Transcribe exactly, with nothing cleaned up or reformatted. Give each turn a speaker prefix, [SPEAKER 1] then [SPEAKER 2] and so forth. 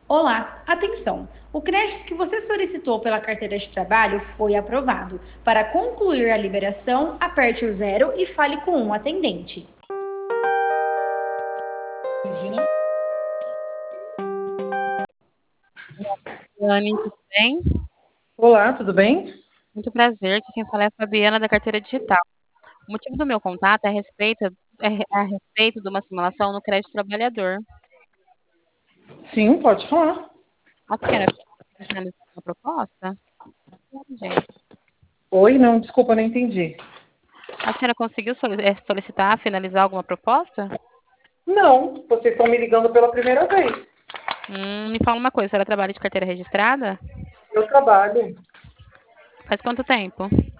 [SPEAKER 1] Olá, atenção! O crédito que você solicitou pela carteira de trabalho foi aprovado. Para concluir a liberação, aperte o zero e fale com um atendente.
[SPEAKER 2] Dani, tudo bem?
[SPEAKER 3] Olá, tudo bem?
[SPEAKER 2] Muito prazer. Aqui quem fala é a Fabiana da Carteira Digital. O motivo do meu contato é a respeito, é a respeito de uma simulação no crédito trabalhador.
[SPEAKER 3] Sim, pode falar.
[SPEAKER 2] A senhora consegue finalizar uma proposta? Gente,
[SPEAKER 3] Oi, não, desculpa, não entendi.
[SPEAKER 2] a senhora conseguiu soli- eh, solicitar, finalizar alguma proposta?
[SPEAKER 3] Não, vocês estão me ligando pela primeira vez.
[SPEAKER 2] Hum, me fala uma coisa, a senhora trabalha de carteira registrada?
[SPEAKER 3] Eu trabalho
[SPEAKER 2] Faz quanto tempo?